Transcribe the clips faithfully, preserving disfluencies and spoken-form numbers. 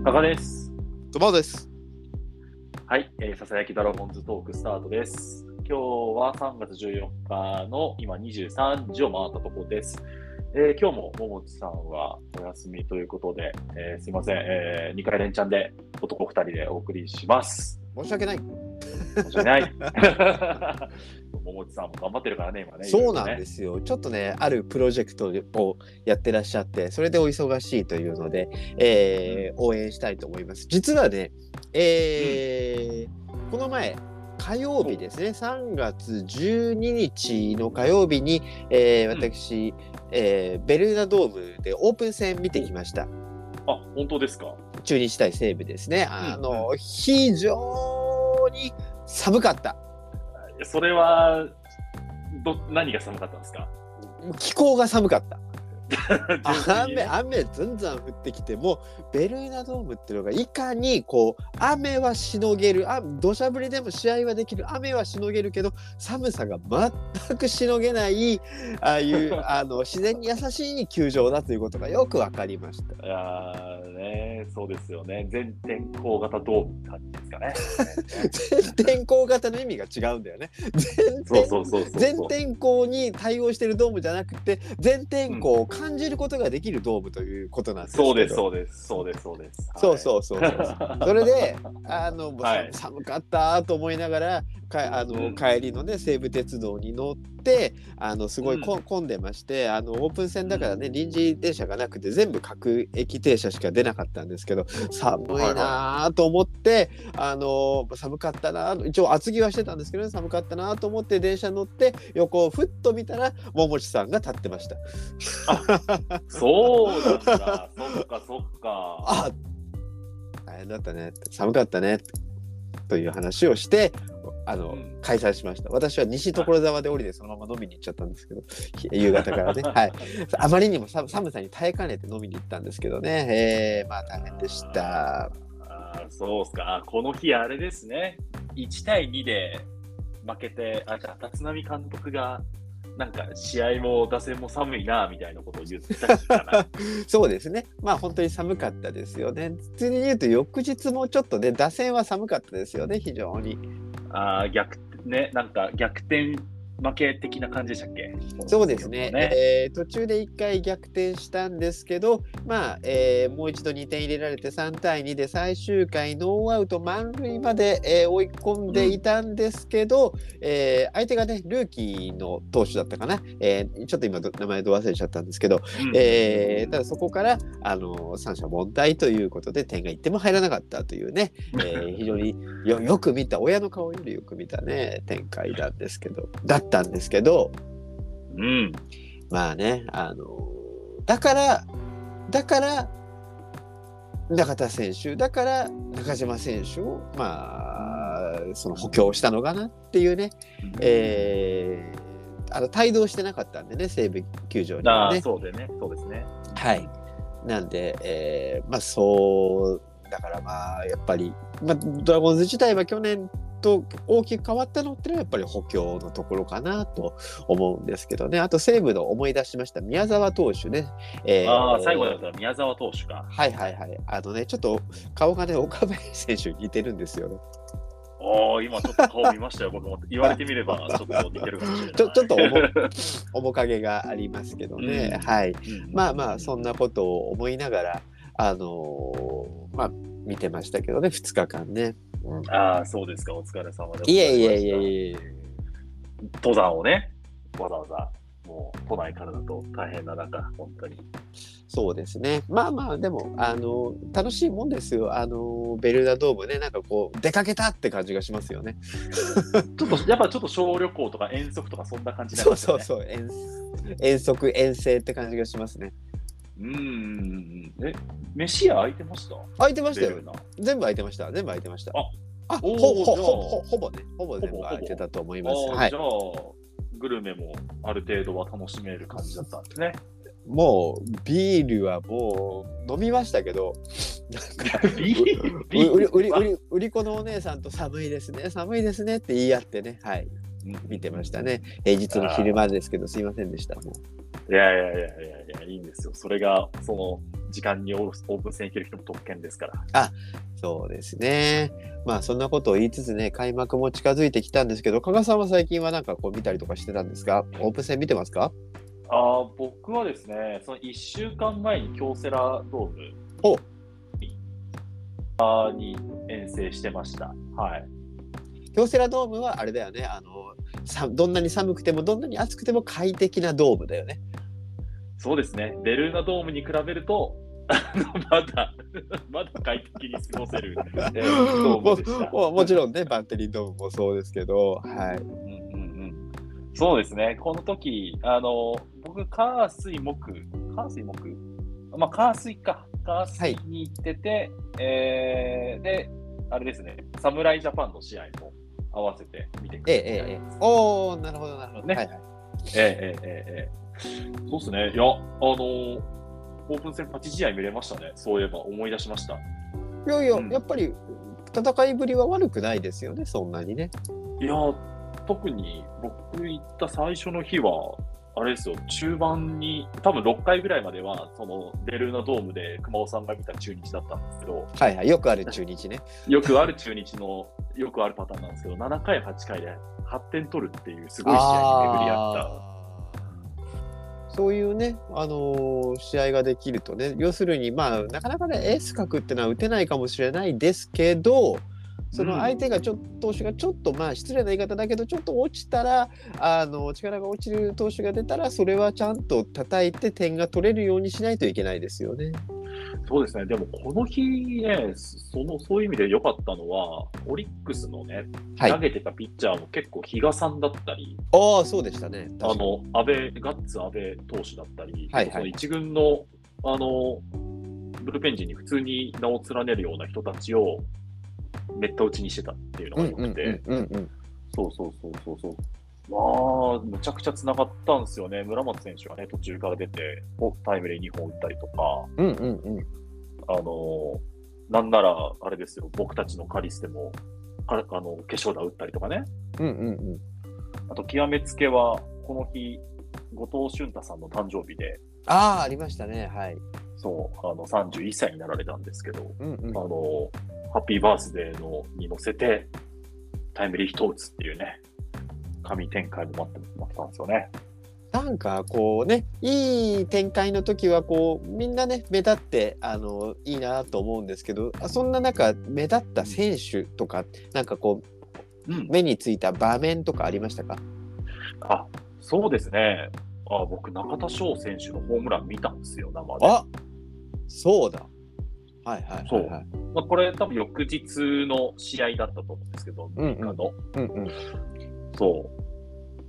加賀です。 トマです。 はい、えー、ささやきドラゴンズトークスタートです。今日はさんがつじゅうよっかの今にじゅうさんじを回ったところです。えー、今日もももちさんはお休みということで、えー、すいません、えー、にかい連チャンで男ふたりでお送りします。 申し訳ない。 申し訳ない。ももちさんも頑張ってるからね、今ね。 そうなんですよ。ちょっとね、あるプロジェクトをやってらっしゃって、それでお忙しいというので、えーうん、応援したいと思います。実はね、えーうん、この前、火曜日ですね、さんがつじゅうににちの火曜日に、えー、私、うんえー、ベルーナドームでオープン戦見てきました。 あ、本当ですか？ 中日対西武ですね。あの、うんうん、非常に寒かった。 それはど何が寒かったんですか？ 気候が寒かった。雨雨ずんずん降ってきて、もうベルーナドームっていうのがいかにこう雨はしのげる、あ土砂降りでも試合はできる、雨はしのげるけど寒さが全くしのげないああいうあの自然に優しい球場だということがよく分かりました。 いやーね、そうですよね。全天候型ドームって感じですかね。 全天候型の意味が違うんだよね。全天候に対応しているドームじゃなくて、全天候を感じることができるドームということなんですけど、 そうですそうですそうですそうです。 そうそうそうそう。それであの、はい、寒かったと思いながらかあの、うん、帰りのね西武鉄道に乗ってあのすごいこ、うん、混んでまして、あのオープン戦だからね臨時電車がなくて全部各駅停車しか出なかったんですけど、寒いなと思って、はいはい、あの寒かったな、一応厚着はしてたんですけど、ね、寒かったなと思って電車乗って横をふっと見たら桃地さんが立ってました。 あ、そうなんだ。そっかそっか。 あ、大変だったね、寒かったねという話をしてあの、うん、開催しました。私は西所沢で降りてそのまま飲みに行っちゃったんですけど、夕方からね、はい、あまりにも寒さに耐えかねて飲みに行ったんですけどね、えー、まあ大変でした。 あ、そうっすか。この日あれですね、いちたいにで負けて、あ、じゃあ立浪監督がなんか試合も打線も寒いなみたいなことを言ってたかな。 そうですね。まあ本当に寒かったですよね。普通に言うと翌日もちょっとね打線は寒かったですよね、非常に。 あ、逆ね、なんか逆転負け的な感じでしたっけ？ そうですね、えー、途中でいっかい逆転したんですけど、まあえー、もう一度にてん入れられてさんたいにで最終回ノーアウト満塁まで、えー、追い込んでいたんですけど、うんえー、相手がねルーキーの投手だったかな、えー、ちょっと今名前ど忘れちゃったんですけど、うんえー、ただそこからあの三者凡退ということで点がいっても入らなかったというね、えー、非常に よ, よく見た親の顔よりよく見たね展開なんですけどだったんですけど、 うん、 まあね、あのだからだから中田選手だから中島選手をまあその補強したのかなっていうね、うんえー、あの帯同してなかったんでね西武球場にはね。 あ、そうでね、そうですね。 はい。なんで、えー、まあそうだからまあやっぱり、まあ、ドラゴンズ自体は去年と大きく変わったのってのはやっぱり補強のところかなと思うんですけどね。あと西武の思い出しました宮沢投手ね。 えー、ああ、最後だったら宮沢投手か。 はいはいはい。あのねちょっと顔がね岡林選手に似てるんですよね。 ああ、今ちょっと顔見ましたよ。僕も言われてみればちょっと似てるかもしれない。 ちょ, ちょっと 面, 面影がありますけどね。うん、はい、うん。まあまあそんなことを思いながらあのー、まあ見てましたけどねふつかかんね。 うん、ああ、そうですか。お疲れ様でございました。 いえいえいえいえ。 登山をね、わざわざもう都内からだと大変な中、本当に。 そうですね。まあまあでもあの楽しいもんですよ。あのベルーナドームね、なんかこう出かけたって感じがしますよね。 ちょっとやっぱちょっと小旅行とか遠足とかそんな感じなんですよね。そうそうそう遠遠足遠征って感じがしますね。 うーん。え、飯屋開いてました？ 開いてましたよ。全部開いてました。全部開いてました。 あ、 あほほほほほぼね、ほぼ全部開いてたと思います。 はい、じゃあグルメもある程度は楽しめる感じだったんですね。 もうビールはもう飲みましたけど、なんかビール売り売り売り売り子のお姉さんと寒いですね寒いですねって言い合ってね、はい、見てましたね。平日の昼間ですけどすいませんでした。もういやいやいやいやいやいいんですよ。それがその時間にオープン戦行ける人も特権ですから。 あ、そうですね。まあそんなことを言いつつね、開幕も近づいてきたんですけど、加賀さんは最近はなんかこう見たりとかしてたんですか？オープン戦見てますか？ あー僕はですね、そのいっしゅうかんまえに京セラドームおに遠征してました。はい。 京セラドームはあれだよね。あのさどんなに寒くてもどんなに暑くても快適なドームだよね。 そうですね。ベルーナドームに比べると、あのまだ、まだ快適に過ごせる、えードームでした。 も, もちろんね、バッテリードームもそうですけど、はい。 うんうんうん、そうですね。この時、あの僕、火水木、火水木まあ、火水か。火水に行ってて、はい、えー、で、あれですね、侍ジャパンの試合も合わせて見てくれて、 ええええ、おー、なるほど、なるほど。ね。はいはい、 ええええええ、そうですね。いや、あのー、オープン戦勝ち試合見れましたね。そういえば思い出しました。いやいや、うん、やっぱり戦いぶりは悪くないですよね、そんなにね。 いや、特に僕行った最初の日は、あれですよ、中盤に、多分ろっかいぐらいまでは、そのベルーナドームで熊尾さんが見た中日だったんですけど、 はいはい、よくある中日ね。 よくある中日の、よくあるパターンなんですけど、ななかい、はちかいではってん取るっていうすごい試合に巡り合った。 そういうね、あのー、試合ができるとね、要するに、まあ、なかなかね、エース格ってのは打てないかもしれないですけど、その相手がちょっと、投手がちょっと、まあ、失礼な言い方だけど、ちょっと落ちたら、あの、力が落ちる投手が出たら、それはちゃんと叩いて点が取れるようにしないといけないですよね。 そうですね。でも、この日ね、その、そういう意味で良かったのは、オリックスのね、はい、投げてたピッチャーも結構、比嘉さんだったり、 ああ、そうでしたね。 あの、安倍、ガッツ安倍投手だったり、 はいはい、 その一軍の、あの、ブルペン陣に普通に名を連ねるような人たちを、めった打ちにしてたっていうのが良くて、そうそうそうそうそう。まあ、むちゃくちゃつながったんですよね。村松選手がね、途中から出て、タイムリーにほん打ったりとか、 うんうんうん、 あの、なんなら、あれですよ、僕たちのカリスでも、あの決勝打打ったりとかね。 うんうんうん、 あと、極めつけは、この日、後藤俊太さんの誕生日で、 ああ、ありましたね、はい。 そう、あのさんじゅういっさいになられたんですけど、 うんうん、 あの、ハッピーバースデーのに乗せて、タイムリーヒット打つっていうね、神展開も待って待ってたんですよね。 なんかこうね、いい展開の時はこうみんなね目立ってあのいいなと思うんですけど、そんな中目立った選手とか、なんかこう、うん、目についた場面とかありましたか？ あ、そうですね。あ、僕中田翔選手のホームラン見たんですよ、生で。 あ、そうだ。はいはいはい、はい、 そう。まあ、これ多分翌日の試合だったと思うんですけど、 うんうん、 の、 うんうん、 そう。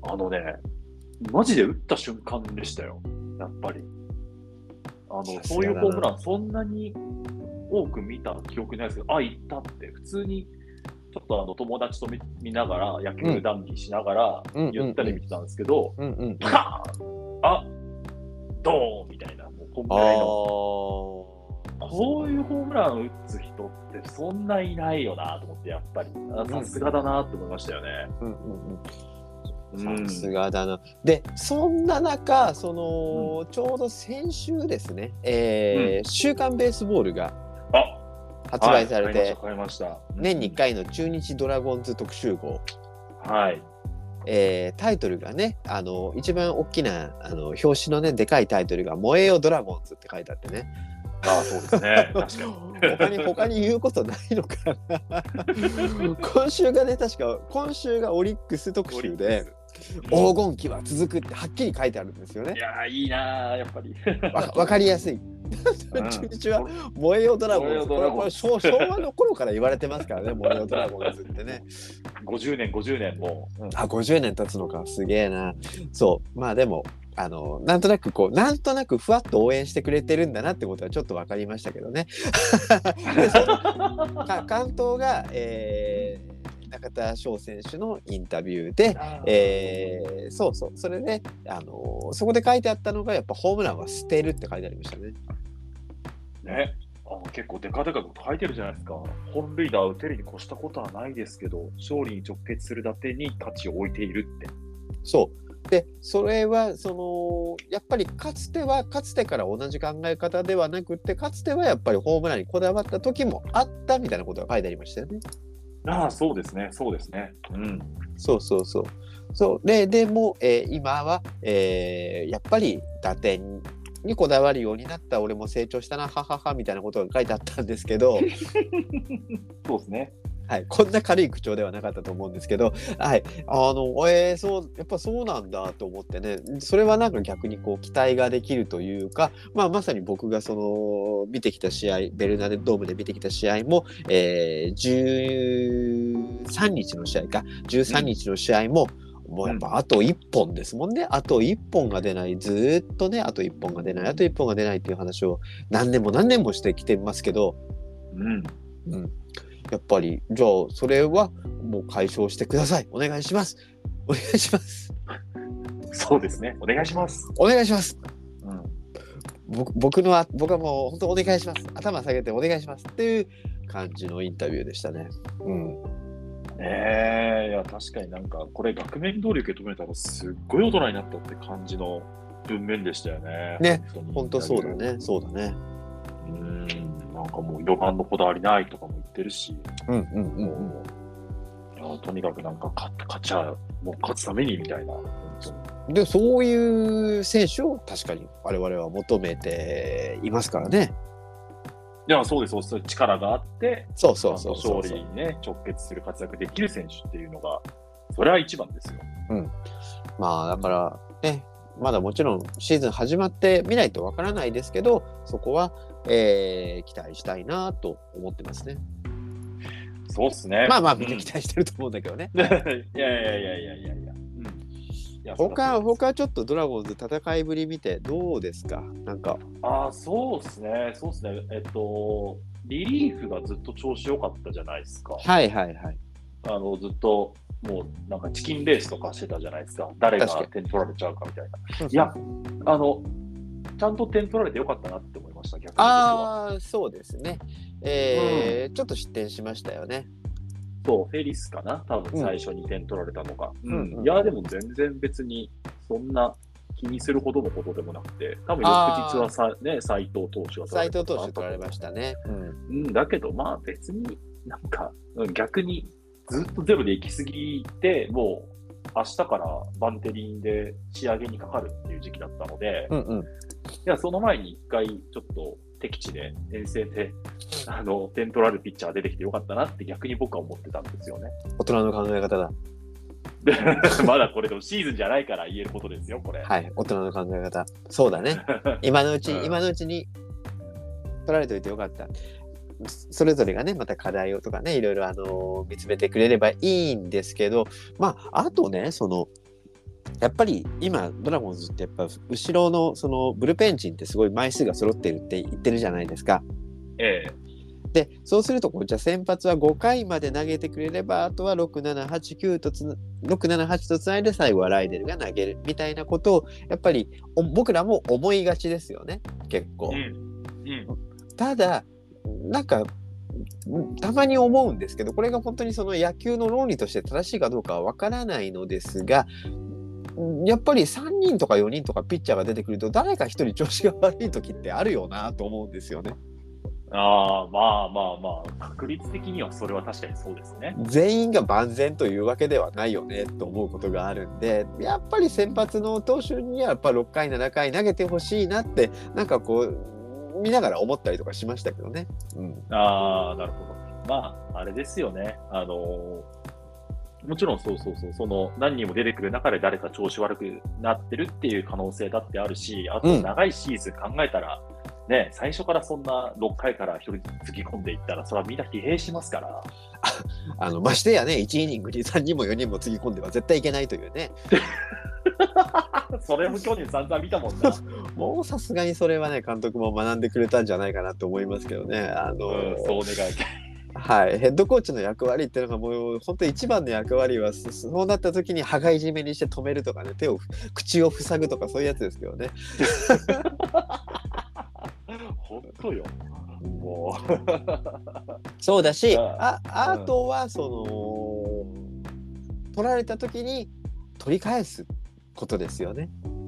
あのね、マジで打った瞬間でしたよ、やっぱり。あの、そういうホームラン、そんなに多く見た記憶ないですけど、あ、行ったって、普通に、ちょっとあの友達と 見, 見ながら、野球談義しながら、ゆったり見てたんですけど、パーン、あ、ドーンみたいな、もうこんぐらいの。こういうホームラン打つ人ってそんないないよなと思って、やっぱり。さすがだなって思いましたよね。 うんうんうん、さすがだな。で、そんな中、その、うん、ちょうど先週ですね、えーうん、週刊ベースボールが発売されて、 はい、買いました、買いました。 年にいっかいの中日ドラゴンズ特集号。 はい。 えー、タイトルがね、あの一番大きなあの表紙のねでかいタイトルが「燃えよドラゴンズ」って書いてあってね。 ああ、そうですね。確かに他に他に言うことないのかな。今週がね、確か今週がオリックス特集で黄金期は続くってはっきり書いてあるんですよね。 いやー、いいなー、やっぱり。 わ, わかりやすい。中日は燃えよドラゴンズ。これこれ 昭, 昭和の頃から言われてますからね、燃えよドラゴンズってね。 ごじゅうねん、ごじゅうねんもう。うん、あ、ごじゅうねん経つのか、すげえな。そう、まあでも、あの、なんとなくこう、なんとなくふわっと応援してくれてるんだなってことはちょっと分かりましたけどね。でそのか関東が、えー、中田翔選手のインタビューで、えー、そうそう、それで、あのそこで書いてあったのが、やっぱホームランは捨てるって書いてありましたね。 ね、あ結構デカデカと書いてるじゃないですか。本塁打打てるに越したことはないですけど、勝利に直結する打点に価値を置いているって。 そう。 でそれはそのやっぱりかつてはかつてから同じ考え方ではなくて、かつてはやっぱりホームランにこだわった時もあったみたいなことが書いてありましたよね。 ああ、そうですね、そうですね。うん。 そうそうそう。そうででも、えー今は、えーやっぱり打点にこだわるようになった、俺も成長したな、はははみたいなことが書いてあったんですけど、 そうですね。 はい、こんな軽い口調ではなかったと思うんですけど、はい、あの、えー、そう、やっぱそうなんだと思ってね、それはなんか逆にこう期待ができるというか、まあ、まさに僕がその見てきた試合、ベルナデドームで見てきた試合も、えー、じゅうさんにちの試合か、じゅうさんにちの試合も、もうやっぱあといっぽんですもんね。あといっぽんが出ない。ずーっとね、あといっぽんが出ない。あといっぽんが出ないっていう話を何年も何年もしてきてますけど、 うん。 うん。やっぱり、じゃあ、それはもう解消してください。お願いします。お願いします。 そうですね。お願いします。 お願いします。 うん。 僕僕のあ、僕はもう本当お願いします。頭下げてお願いしますっていう感じのインタビューでしたね。うん。 ええ、いや、確かになんか、これ、額面通り受け止めたら、すっごい大人になったって感じの文面でしたよね。 ね、 本本当そうだね。そうだね。 うん。なんかもう、よばんのこだわりないとかも言ってるし、 うんうんうんうん。 もう、いや、とにかくなんか勝、勝ちゃ、もう勝つためにみたいな、本当に。 で、そういう選手を確かに我々は求めていますからね。 いや、そうです、そうです。力があって、 そうそうそうそう勝利にね、直結する活躍できる選手っていうのが、それは一番ですよ。 うん。まあ、だからね、まだもちろんシーズン始まってみないとわからないですけど、そこは、えー期待したいなと思ってますね。 そうっすね。 まあまあ、みんなうん、 期待してると思うんだけどね。 いやいやいやいやいやいやいや。うん。いや、 他、 他、 他ちょっとドラゴンズ戦いぶり見てどうですか？なんか。 ああ、そうっすね。そうっすね。えっと、リリーフがずっと調子良かったじゃないですか。 はいはいはい。 あの、ずっと、もう、なんかチキンレースとかしてたじゃないですか。誰が確か点取られちゃうかみたいな。 に。 いや、あの、ちゃんと点取られてよかったなって思いました、逆に僕は。 ああ、そうですね。えーちょっと失点しましたよね。 そう、フェリスかな多分うん最初に点取られたのが。 うんうんいや、でも全然別に、そんな気にするほどのことでもなくて、多分翌あー日はさ、ね、斎藤投手が取ら斉藤れた投手取られましたね。うん。 うん、だけど、まあ別になんか、うん逆にずっとゼロで行き過ぎて、もう明日からバンテリンで仕上げにかかるっていう時期だったので、 うんうん。 いや、その前に一回ちょっと敵地で遠征で、あの、点取られるピッチャー出てきてよかったなって逆に僕は思ってたんですよね。 大人の考え方だ。 でまだこれでもシーズンじゃないから言えることですよ、これ。 はい、大人の考え方。そうだね。今のうち、 うん今のうちに取られておいてよかった。それぞれがね、また課題をとかね、いろいろあの見つめてくれればいいんですけど、まあ、あとね、その、やっぱり今、ドラゴンズってやっぱ後ろのそのブルペン陣ってすごい枚数が揃ってるって言ってるじゃないですか。 ええ。 で、そうするとこう、じゃあ先発はごかいまで投げてくれれば、あとはろく、なな、はち、きゅうとつ、ろく、なな、はちとつないで最後はライデルが投げるみたいなことを、やっぱりお僕らも思いがちですよね、結構。 うん。うん。 ただ、なんか、たまに思うんですけど、これが本当にその野球の論理として正しいかどうかはわからないのですが、やっぱりさんにんとかよにんとかピッチャーが出てくると、誰かひとり調子が悪い時ってあるよなと思うんですよね。 ああ、まあまあまあ、確率的にはそれは確かにそうですね。 全員が万全というわけではないよねと思うことがあるんで、やっぱり先発の投手にはやっぱろっかいななかい投げてほしいなって、なんかこう見ながら思ったりとかしましたけどね。うん、 ああ、なるほど。まあ、あれですよね。あのーもちろんそうそうそう、その何人も出てくる中で誰か調子悪くなってるっていう可能性だってあるし、あとうん長いシーズン考えたら、ね、最初からそんなろっかいからひとりつぎ込んでいったら、それはみんな疲弊しますから。 あのましてやね、いちイニングにさんにんもよにんもつぎ込んでは絶対いけないというね。 それも去年散々見たもんな。 もうさすがにそれはね、監督も学んでくれたんじゃないかなと思いますけどね。あのーうん、そう願いたい。 はい、ヘッドコーチの役割っていうのがもう本当一番の役割はそそうなった時に羽交い締めにして止めるとかね、手を口を塞ぐとかそういうやつですけどね。 本当よ。もそうだし、 あああとはその取られた時に取り返すっことですよね。 うん、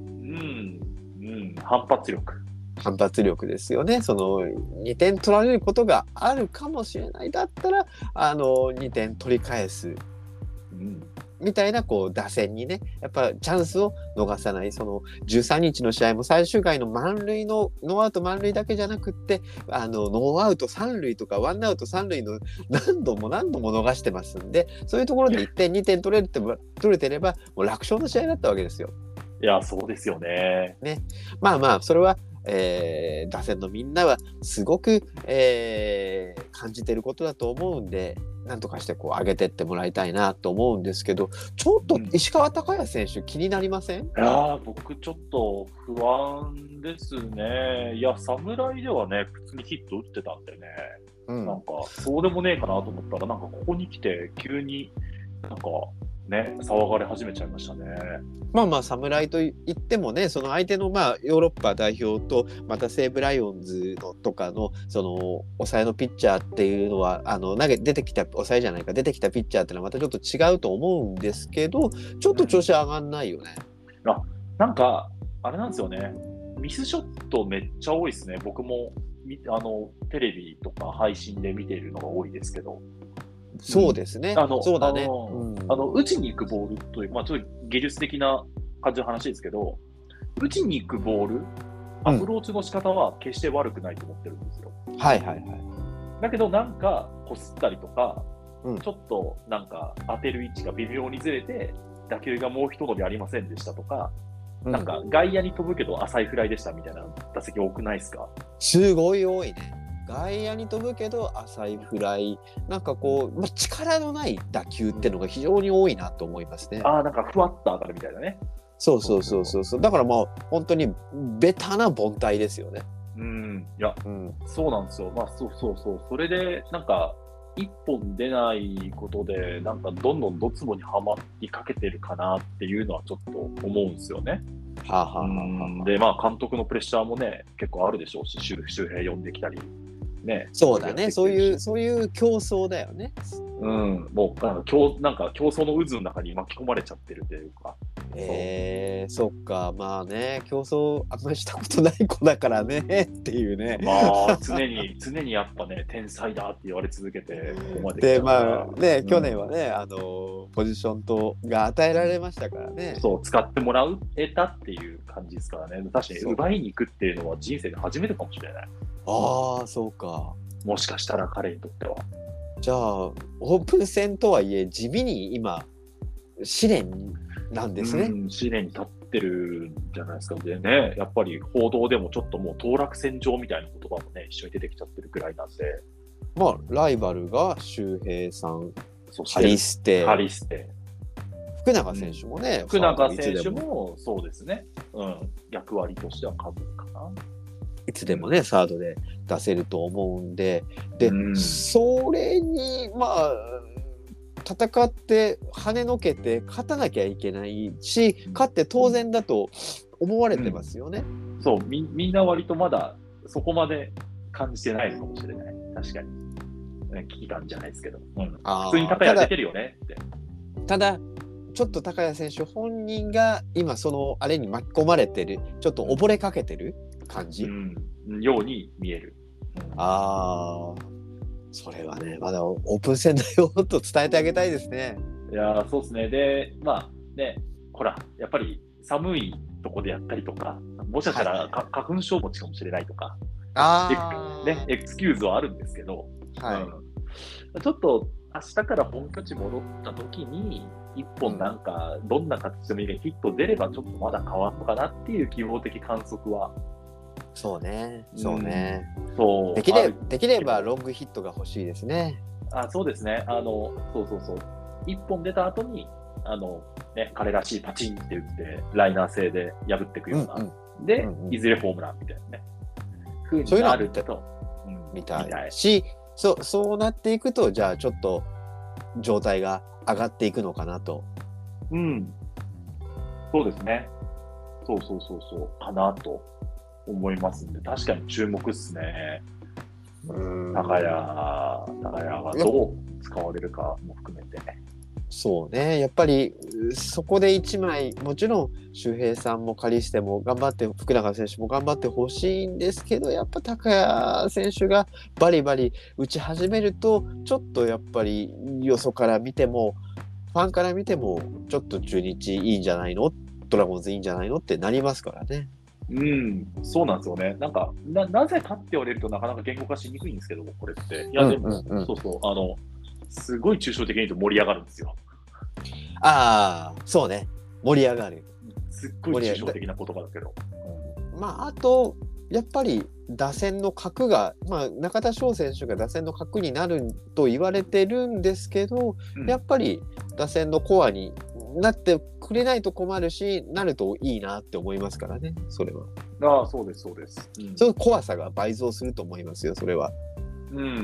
うん、反発力。 反発力ですよね。そのにてん取られることがあるかもしれない。だったらあのにてん取り返す。 うんみたいなこう打線にね、やっぱチャンスを逃さない。そのじゅうさんにちの試合も最終回の満塁のノーアウト満塁だけじゃなくって、あのノーアウト三塁とかワンアウト三塁の何度も何度も逃してますんで、そういうところでいってんにてん取れるって取れてればもう楽勝の試合だったわけですよ。 いや、そうですよね。 ね、まあまあそれは、えー、打線のみんなはすごく、えー、感じてることだと思うんで。なんとかしてこう上げてってもらいたいなと思うんですけど、ちょっと石川昂弥選手気になりません？ いやー、僕ちょっと不安ですね。いや、侍ではね、普通にヒット打ってたんでね、 うん、 なんか、そうでもねえかなと思ったら、なんかここに来て、急になんかね、騒がれ始めちゃいましたね。 まあまあ侍といってもね、その相手のまあヨーロッパ代表とまた西武ライオンズのとかのその抑えのピッチャーっていうのはあの投げ出てきた抑えじゃないか出てきたピッチャーっていうのはまたちょっと違うと思うんですけど、ちょっと調子上がんないよね。 うん、あ、なんかあれなんですよね。ミスショットめっちゃ多いですね。僕もあのテレビとか配信で見ているのが多いですけど。 そうですね。 うん、あのそうだね。 あの、うん、あの打ちに行くボールという、まあ、ちょっと技術的な感じの話ですけど、打ちに行くボール、アプローチの仕方は決して悪くないと思ってるんですよ。 うん、はいはいはい。 だけど、なんかこすったりとか、 うん、 ちょっとなんか当てる位置が微妙にずれて、打球がもう一伸びありませんでしたとか、うん、なんか外野に飛ぶけど浅いフライでしたみたいな打席多くないですか？ すごい多いね。外野に飛ぶけど浅いフライ、なんかこう、まあ、力のない打球っていうのが非常に多いなと思いますね。 ああ、なんかふわっと当たるみたいなね。 そうそうそうそうそう。だからまあ本当にベタな凡退ですよね。 うん、いや、 うん、 そうなんですよ。まあそうそうそう。それでなんか一本出ないことでなんかどんどんドツボにはまりかけてるかなっていうのはちょっと思うんですよね。 はあはあはあ、 で、まあ監督のプレッシャーもね結構あるでしょうし、周周平呼んできたり。ね、 そうだね、そういうそういう競争だよね。 うん、もうあの競なんか競争の渦の中に巻き込まれちゃってるというか。 えー、そっか、まあね、競争あんまりしたことない子だからねっていうね。 まあ常に常にやっぱね天才だって言われ続けてここまで来でたから。 まあね、 うん、 去年はねあのポジションとが与えられましたからね。 そう使ってもらう得たっていう感じですからね。確かに奪いに行くっていうのは人生で初めてかもしれない。 ああ、そうか。 もしかしたら彼にとっては。 じゃあオープン戦とはいえ地味に今試練なんですね。 うん、試練に立ってるんじゃないですか。でね、やっぱり報道でもちょっともう当落線上みたいな言葉もね一緒に出てきちゃってるくらいなんで。 まあライバルが周平さん、ハリステ、 ハリステ、 福永選手もね、 うん、福永選手もそうですね。うん、役割としては数かな。 いつでもね、サードで出せると思うんで、で、うん、それにまあ戦って跳ねのけて勝たなきゃいけないし、勝って当然だと思われてますよね。 うん、そう み, みんな割とまだそこまで感じてないのかもしれない。確かに、ね、危機感じゃないですけど、うん、普通に高谷出てるよねって。 ただちょっと高谷選手本人が今そのあれに巻き込まれてる、ちょっと溺れかけてる感じ、うん、 ように見える。 うん、ああ、それはね、まだオープン戦だよと伝えてあげたいですね。 いやそうですね。で、まあね、ほら、やっぱり寒いとこでやったりとか、もしかしたら、はい、花粉症持ちかもしれないとか、 あね、エクスキューズはあるんですけど、 はい、 うん、ちょっと明日から本拠地戻った時に、一本なんか、どんな形でもいいけどヒット出れば、ちょっとまだ変わるのかなっていう希望的観測は。 そうね、そうね。 うん、そうできれできればロングヒットが欲しいですね。 あ、そうですね。あの、そうそうそう。一本出た後に、あの、ね、彼らしいパチンって打って、ライナー性で破っていくような。うんうん、で、うんうん、いずれホームランみたいなね。風になると、 うん、みたいし、そ、そうなっていくと、じゃあちょっと状態が上がっていくのかなと。 うん。そうですね。そうそうそうそう。かなと思いますんで、確かに注目っすね。高谷、高谷がどう使われるかも含めてね。 そうね、やっぱりそこでいちまい、もちろん周平さんもカリステも頑張って、福永選手も頑張ってほしいんですけど、やっぱ高谷選手がバリバリ打ち始めると、ちょっとやっぱりよそから見ても、ファンから見ても、ちょっと中日いいんじゃないの、ドラゴンズいいんじゃないのってなりますからね。 うん、そうなんですよね。なんか、な、なぜかって言われるとなかなか言語化しにくいんですけど、これって。いや、でも、 うんうんうん、 そうそう、あの、すごい抽象的に言うと盛り上がるんですよ。 ああ、そうね。盛り上がる。 すっごい抽象的な言葉だけど。 まあ、あと、やっぱり打線の核が、まあ、中田翔選手が打線の核になると言われてるんですけど、うん、やっぱり打線のコアになってくれないと困るし、なるといいなって思いますからね、それは。 ああ、そうです、そうです。 うん、その怖さが倍増すると思いますよ、それは。 うん、うん、うん、うん。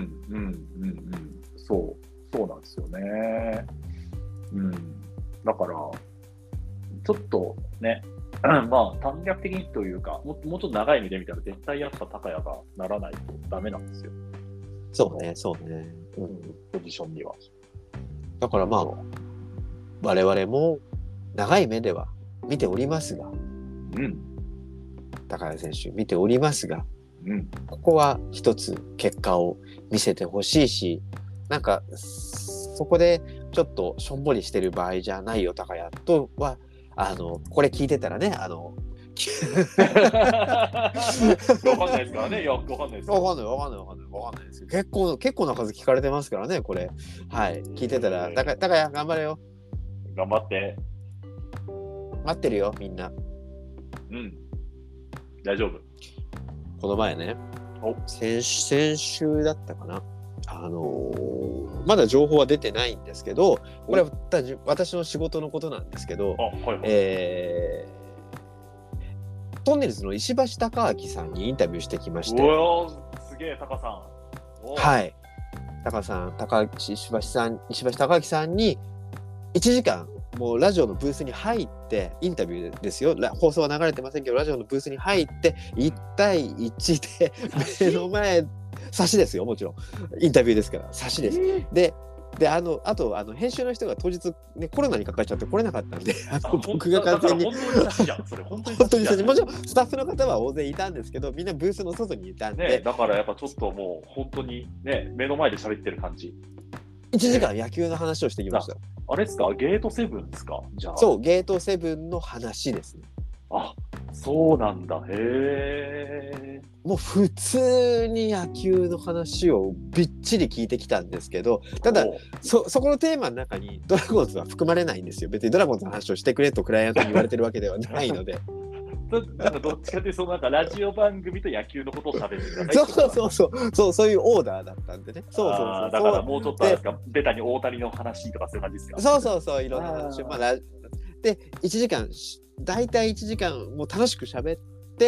そう、そうなんですよね。うん。だから、ちょっとね、まあ短絡的にというかも、もうちょっと長い目で見たら絶対やっぱ高谷がならないとダメなんですよ。 そうね、そうね。 うん、ポジションには。 だからまあ、我々も長い目では見ておりますが、 うん、 高谷選手見ておりますが、 うん、 ここは一つ結果を見せてほしいし、なんかそこでちょっとしょんぼりしてる場合じゃないよ高谷とは、あのこれ聞いてたらね、あのわかんないですからね。いや、わかんないです。 わかんない、わかんない、わかんない、わかんないですよ。結構、結構な数聞かれてますからね、これ。はい、聞いてたら、高谷、高谷頑張れよ。 頑張って。 待ってるよ、みんな。 うん。大丈夫。 この前ね、先先週だったかな。あのー、まだ情報は出てないんですけど、これは私の仕事のことなんですけど、 はいはい、 えー、トンネルズの石橋貴明さんにインタビューしてきまして。 おー、すげえ、タカさん。 はい。タカさん、高橋、石橋さん、石橋貴明さんにいちじかん、もうラジオのブースに入ってインタビューですよ。放送は流れてませんけど、ラジオのブースに入っていち対いちで目の前差しですよ、もちろんインタビューですから差しです。で、であのあとあの編集の人が当日、ね、コロナにかかっちゃって来れなかったんで、あの僕が完全に本当に差しじゃん。それ本当に本当に差し、もちろんスタッフの方は大勢いたんですけど、みんなブースの外にいたんで、 ね、だからやっぱちょっともう本当にね、目の前で喋ってる感じ。 いちじかん野球の話をしてきました。 あれですか、ゲートセブンですか、じゃあ。 そう、ゲートセブンの話ですね。 あ、そうなんだ。へえ。 もう普通に野球の話をびっちり聞いてきたんですけど、ただ そ, そこのテーマの中にドラゴンズは含まれないんですよ。別にドラゴンズの話をしてくれとクライアントに言われてるわけではないので。 なんかどっちかというとそのなんかラジオ番組と野球のことを喋ってください。 そうそうそうそう、そういうオーダーだったんでね。そうそうそう。 だからもうちょっとあれですか、ベタに大谷の話とかそういう感じですか。 そうそうそう、いろんな話を。まあ、でいちじかん、大体いちじかんもう楽しく喋って、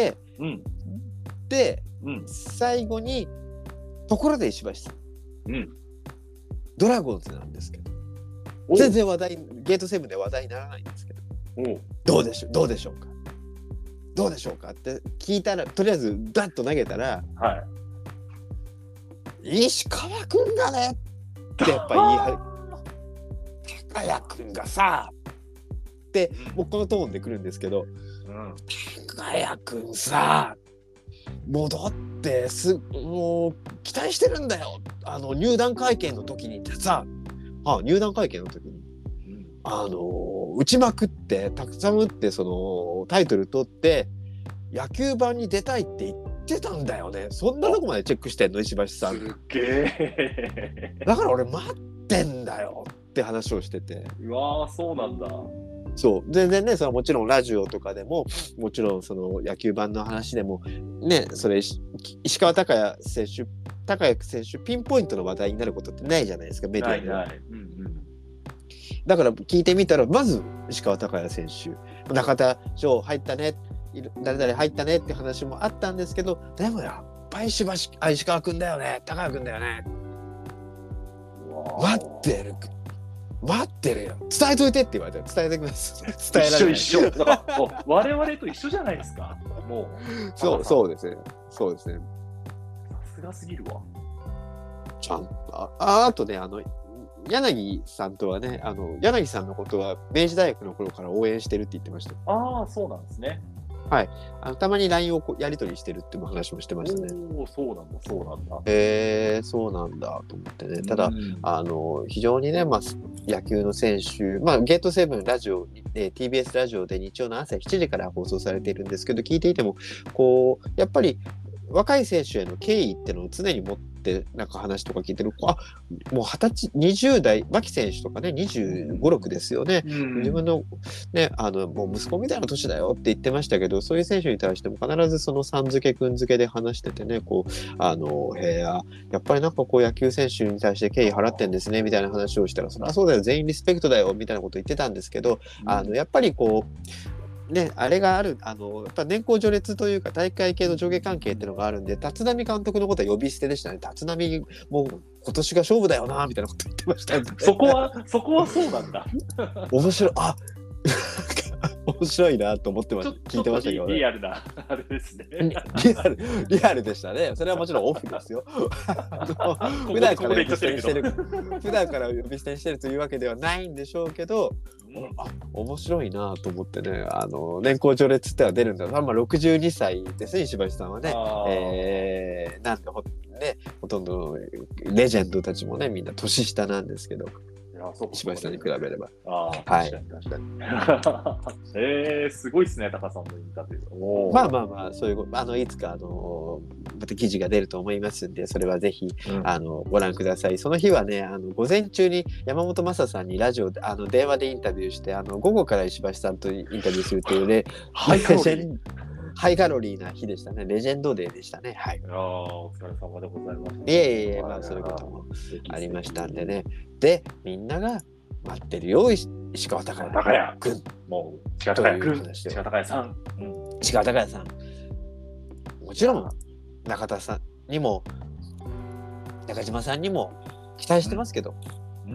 うん、 で、 うん、 最後にところで石橋さん、 うん、 ドラゴンズなんですけど、全然話題、ゲートセブンで話題にならないんですけど、 おどうでしょう、どうでしょうか。どうでしょうかって聞いたら、とりあえずダッと投げたら、 はい、 石川くんがねってやっぱ言い張る。高谷くんがさって、もうこのトーンで来るんですけど、うん、高谷くんさ、もうだってすもう期待してるんだよ。あの入団会見の時にさ、あ入団会見の時に、うん、あの打ちまくってたくさん打って、そのタイトル取って野球盤に出たいって言ってたんだよね。そんなとこまでチェックしてんの石橋さん。 すっげえ。 だから俺待ってんだよって話をしてて。 うわー、そうなんだ。 そう全然ね、それはもちろんラジオとかでも、もちろんその野球盤の話でもね、それ石川昂弥選手昂弥選手ピンポイントの話題になることってないじゃないですか、メディアでは。ないない、うんうん、だから聞いてみたら、まず石川昂弥選手、中田翔入ったね、誰々入ったねって話もあったんですけど、でもやっぱり石橋、あ、石川くんだよね、昂弥くんだよね、待ってる待ってるよ、伝えといてって言われたら伝えてきます。伝えられない。 一緒一緒。だからもう我々と一緒じゃないですか。もうそうそうですね。そうですね。 さすがすぎるわ。 ちゃんとああとね、あの柳さんとはね、あの柳さんのことは明治大学の頃から応援してるって言ってました。 ああ、そうなんですね。 はい、あのたまに ライン をこうやり取りしてるっていう話もしてましたね。 おお、そうなんだ、そうなんだ。 へえー、そうなんだと思ってね。ただ、 うん、 あの非常にね、まあ、野球の選手、まあ、ゲートセブンラジオ、えー、ティービーエス ラジオで日曜の朝しちじから放送されているんですけど、聞いていてもこうやっぱり若い選手への敬意っていうのを常に持ってなんか話とか聞いてる、あ、もうはたちにじゅう代、牧選手とかね、にじゅうご、ろくですよね、うん、自分のね、あのもう息子みたいな年だよって言ってましたけど、そういう選手に対しても必ずそのさん付けくん付けで話しててね、こうあのへえ、やっぱりなんかこう野球選手に対して敬意払ってんですねみたいな話をしたら、そりゃそうだよ、全員リスペクトだよみたいなこと言ってたんですけど、うん、あのやっぱりこうね、あれがある、あのやっぱ年功序列というか大会系の上下関係っていうのがあるんで、立浪監督のことは呼び捨てでしたね。立浪もう今年が勝負だよなみたいなこと言ってました、ね、 そこはそこはそうなんだ。 面白い、あ面白いなと思ってました。聞いてましたけどね。 リアルなあれですね。 リアルリアルでしたね。それはもちろんオフですよ。普段から呼び捨てにしてる、普段から呼び捨てにしてるというわけではないんでしょうけど、うん、あ、面白いなと思ってね、あの年功序列っては出るんだ。まあろくじゅうにさいですね、石橋さんはね。えー、なんでほね、ほとんどのレジェンドたちもね、みんな年下なんですけど。石橋さんに比べれば。 ああ、はい、確かに確かに。えー、すごいですね、タカさんのインタビュー。おまあまあまあ、そういうあのいつかあのまた記事が出ると思いますんで、それはぜひ、うん、あのご覧ください。その日はね、あの午前中に山本昌さんにラジオであの電話でインタビューして、あの午後から石橋さんとインタビューするというね、 ハイカロリーハイカロリーな日でしたね。レジェンドデーでしたね。はい。 ああ、お疲れ様でございました。 いえいえ、まあそういうこともありましたんでね。で、みんなが待ってるよ、石川昂弥君。 もう、石川昂弥君、石川昂弥さん。 うん、石川昂弥さん。もちろん、中田さんにも、中島さんにも期待してますけど、うん、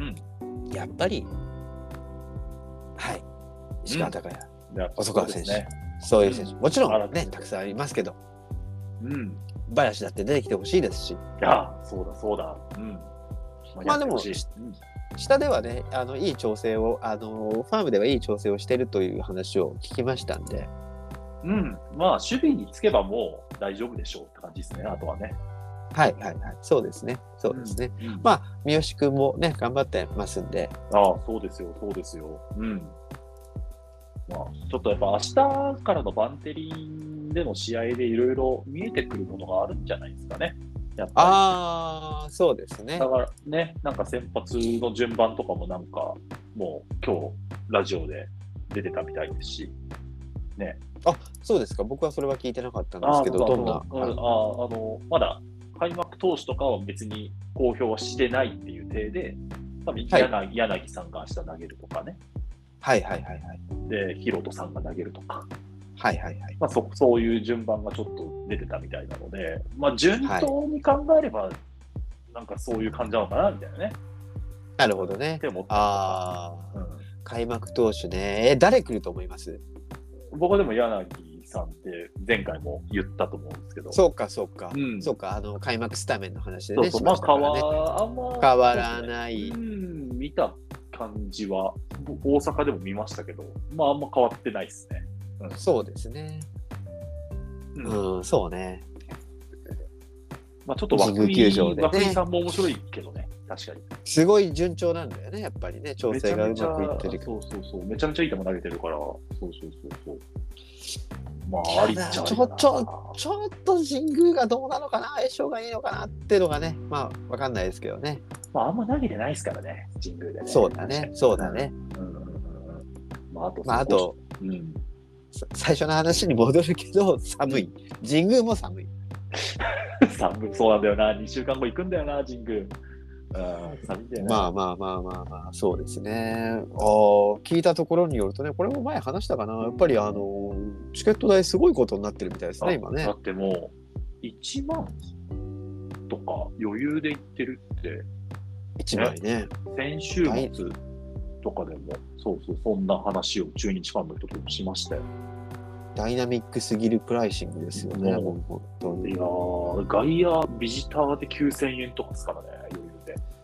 やっぱり、はい、石川昂弥、うん、細川選手、ね、そういう選手、もちろんね、たくさんありますけど、うん、林だって出てきてほしいですし。いや、そうだそうだ。うん、 まあでも、下ではね、あのいい調整を、あのファームではいい調整をしているという話を聞きましたんで。 うん、まあ守備につけばもう大丈夫でしょうって感じですね、あとはね。 はいはいはい、そうですね、そうですね。うんうん、まあ三好君もね、頑張ってますんで。 ああ、そうですよ、そうですよ。うん。まあ、ちょっとやっぱ明日からのバンテリンでの試合でいろいろ見えてくるものがあるんじゃないですかね。やっぱりああ、そうですね。 だからね、なんか先発の順番とかもなんかもう今日ラジオで出てたみたいですし、ね。 あ、そうですか。僕はそれは聞いてなかったんですけど、どんな。 ああのまだ開幕投手とかは別に公表はしてないっていう体で、多分柳、はい、柳さんが明日投げるとかね。 はいはいはいはい。 で、ヒロトさんが投げるとか。 はいはいはい。 まあ、そそういう順番がちょっと出てたみたいなので、まあ、順当に考えれば、はい、なんかそういう感じなのかなみたいなね。 なるほどね。 って思ったああ、うん、開幕投手ね。え、誰来ると思います？ 僕はでも柳さんって前回も言ったと思うんですけど。 そうかそうか。うん、そうか、あの開幕スタメンの話でね。そうそう、まあ変わ、あんま変わらない。 うん、見た感じは、大阪でも見ましたけど、まああんま変わってないですね。 うん、そうですね。うん、うん、そうね。 まあちょっと涌井、ね、涌井さんも面白いけどね、確かに。 すごい順調なんだよね、やっぱりね、調整がうまくいってる。 そうそうそう、めちゃめちゃいい球投げてるから、そうそうそうそう。まあ、ありっちゃありだな。 ちょ、ちょ、ちょっと神宮がどうなのかな、相性がいいのかなっていうのがね、まあ、わかんないですけどね。 まあ、あんま投げてないですからね、神宮でね。 そうだね、そうだね。うんうんうん。 まあ、あと、 まあ、あと、うん、最初の話に戻るけど、寒い。神宮も寒い。 寒い、そうなんだよな。にしゅうかんご行くんだよな、神宮。寒いんだよな。 まあまあまあまあまあ、そうですね。ああ、聞いたところによるとね、これも前話したかな。やっぱりあの、チケット代すごいことになってるみたいですね、今ね。 だってもう、いちまんとか余裕で行ってるって。 いちまんね。 先週末とかでも、そうそう、そんな話を中日ファンの人ともしましたよ。 ダイナミックすぎるプライシングですよね。 もう本当に。いやー、外野ビジターできゅうせんえんとかですからね、余裕で。 い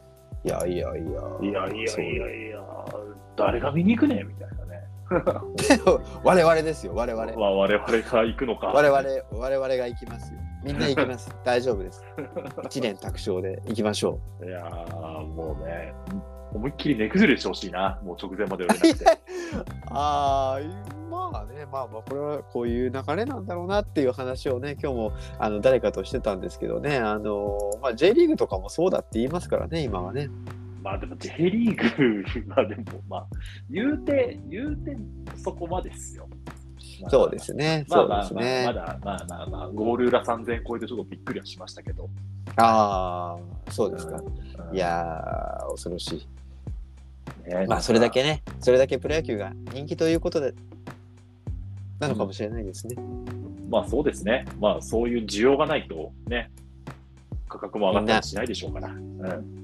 いやいやいや。 いやいやいやいや、誰が見に行くねみたいなね。 我々ですよ、我々。 まあ、我々が行くのか。 我々、我々が行きますよ。みんな行きます。大丈夫です。一年卓勝で行きましょう。いやー、もうね、思いっきり値崩れしてほしいな、もう直前まで売れなくて。 ああ、まあね、まあまあ、これはこういう流れなんだろうなっていう話をね、今日もあの誰かとしてたんですけどね、あのまあ、J リーグとかもそうだって言いますからね、今はね。 まあでも J リーグはでもまあ言うて言うてそこまでですよ。 まあ、そうですね。 まあまあまあ、そうですね。まだまあまあまあゴール裏さんぜん超えてちょっとびっくりはしましたけど。 ああ、そうですか。うん、いやー恐ろしい。ね、まあそれだけね、それだけプロ野球が人気ということでなのかもしれないですね。 うん、まあそうですね。まあそういう需要がないとね。価格も上がったりしないでしょうから。うん、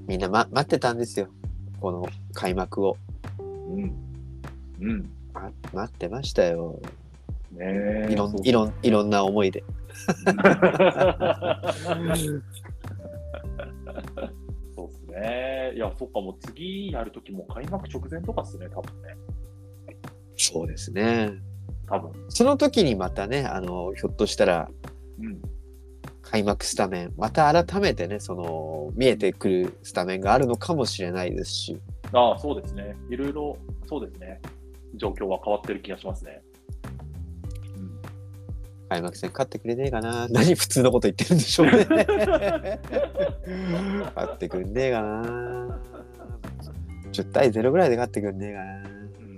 みんな、ま、待ってたんですよ。この開幕を。 うん。うん。 ま、待ってましたよ。 ねえ。 いろん、いろん、いろんな思いで。 そうですね。いや、そっか、もう次やるときも開幕直前とかですね、多分ね。 そうですね。 多分。 その時にまたね、あの、ひょっとしたら、 うん。 開幕スタメンまた改めてねその見えてくるスタメンがあるのかもしれないですし、 ああそうですね、いろいろそうですね、状況は変わってる気がしますね、 うん、開幕戦勝ってくれねえかな。何普通のこと言ってるんでしょうね。勝ってくれねえかな。じゅうたいゼロぐらいで勝ってくれねえかな。うん、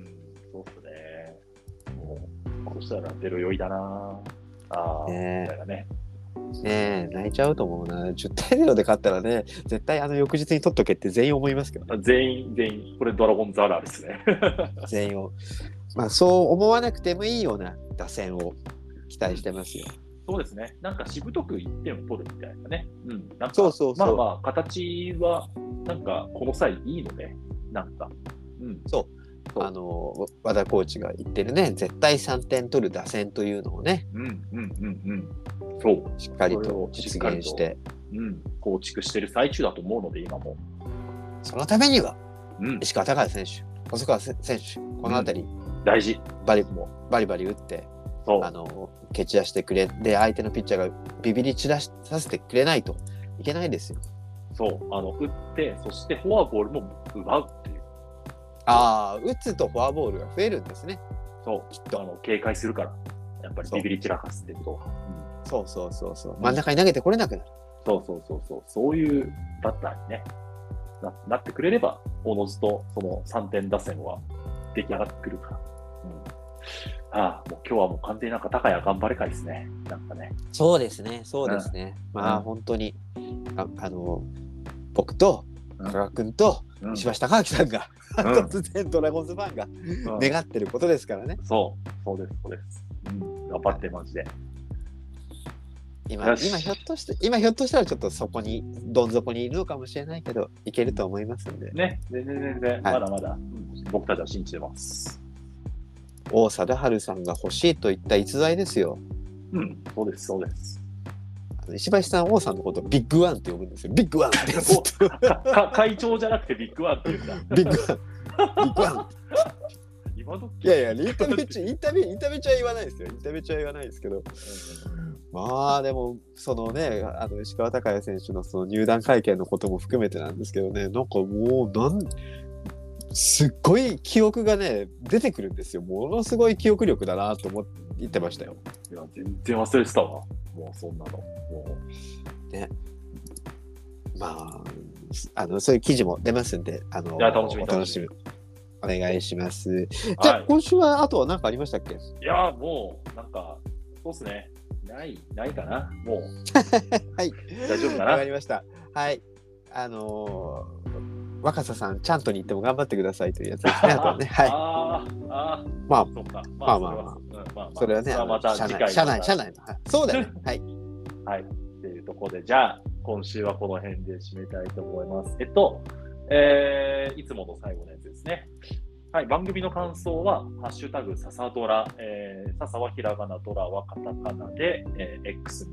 そうっすね。もうそしたらゼロ酔いだなああ、 ねみたいなね。 ねえ泣いちゃうと思うな。じゅうたいゼロで勝ったらね絶対あの翌日に取っとけって全員思いますけど、ね、 全員全員これドラゴンズあるあるですね。 全員をまあそう思わなくてもいいような打線を期待してますよ。 そうですね。なんかしぶとくいってんを取るみたいなね。うん。なんかそうそうそう。 まあまあ形はなんかこの際いいので、なんか。 うん。そう。あの和田コーチが言ってるね、絶対さんてん取る打線というのをね、 うんうんうんうん。そう。 しっかりと実現して、 うん、構築してる最中だと思うので今も。 そのためには、 うん、 石川昂弥選手、細川選手、このあたり、うん、 大事。 バリもバリバリ打って。あの蹴散らしてくれで相手のピッチャーがビビり散らさせてくれないといけないですよ。 そうあの打ってそしてフォアボールも奪うっていう。 ああ打つとフォアボールが増えるんですね。 そうきっとあの警戒するからやっぱりビビり散らかすっていうことは。 そうそうそうそう真ん中に投げてこれなくなる。 そうそうそうそうそういうバッターにね な, なってくれればおのずとそのさんてん打線は出来上がってくるから。うんああもう今日はもう完全になんか高谷頑張れ会ですね。なんかね。 そうですね、そうですね。うん、まあ、うん、本当にああの僕と加賀君と石橋貴明さんが、うん、突然ドラゴンズファンが、うん、願ってることですからね。 そうそうですそうです。うん、頑張ってマジで。 今今ひょっとして今ひょっとしたらちょっとそこにどん底にいるのかもしれないけどいけると思いますんで。 ね全然全然、はい、まだまだ、うん、僕たちは信じてます。 王貞治さんが欲しいといった逸材ですよ。 うん、そうです、そうです。 石橋さん、王さんのことをビッグワンって呼ぶんですよ。ビッグワンって会長じゃなくてビッグワンって言うんだ。 ビッグワン。ビッグワン。 今時いやいや、インタビュー中、インタビュー、インタビュー中は言わないですよ。インタビュー中は言わないですけど。まあでも、そのね、あの石川昂弥選手のその入団会見のことも含めてなんですけどね、なんかもう、なんすっごい記憶がね出てくるんですよ。ものすごい記憶力だなと思って言ってましたよ。 いや全然忘れてたわ。もうそんなの。もうね。まああのそういう記事も出ますんで、あのいや楽しみお楽しみお願いします。じゃあ、はい、今週はあとは何かありましたっけ？ いやもうなんかそうですね。ないないかな。もうはい大丈夫かな。 わかりました。はい。あのー。若狭さん、ちゃんとに行っても頑張ってくださいというやつですね。あとはね。はい。 ああ、 まあ、 そうかまあまあまあ、それはね、 また社内、社内、社内の。そうだよね。はい。 はい。っていうところで、じゃあ、今週はこの辺で締めたいと思います。えっと、えー、いつもの最後のやつですね。はい。番組の感想は、ハッシュタグ、ささドラ、えー、ささはひらがな、ドラはカタカナで、えー、X に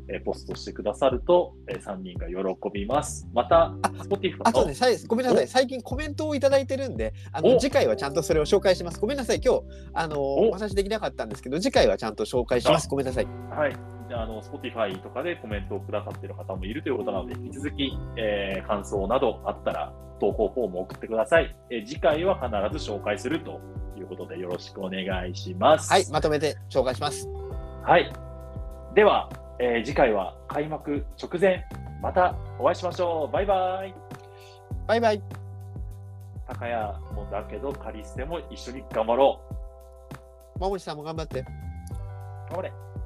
えーポストしてくださると、えーさんにんが喜びます。また、Spotify のあとね、さいごめんなさい、 お最近コメントをいただいてるんで、あのお次回はちゃんとそれを紹介します。ごめんなさい、今日あのおお話できなかったんですけど、次回はちゃんと紹介します。ごめんなさい。 はい。じゃあ、あの、Spotify とかでコメントをくださっている方もいるということなので、引き続き、えー感想などあったら、投稿フォームを送ってください。えー次回は必ず紹介するということで、よろしくお願いします。 はい、まとめて紹介します。 はい。では、えー次回は開幕直前、またお会いしましょう。バイバイ。 バイバイ。 高谷もだけど、カリステも一緒に頑張ろももちさんも頑張って。 う。頑張れ。